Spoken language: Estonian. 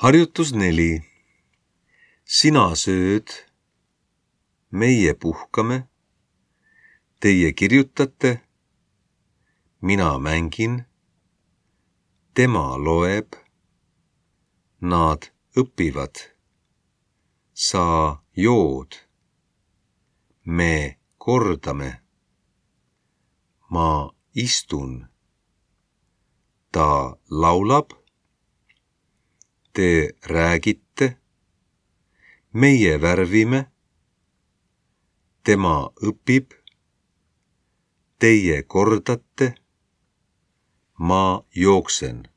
Harjutus 4. Sina sööd, meie puhkame, teie kirjutate, mina mängin, tema loeb, nad õpivad, sa jood, me kordame, ma istun, ta laulab, te räägite, meie värvime, tema õpib, teie kordate, ma jooksen.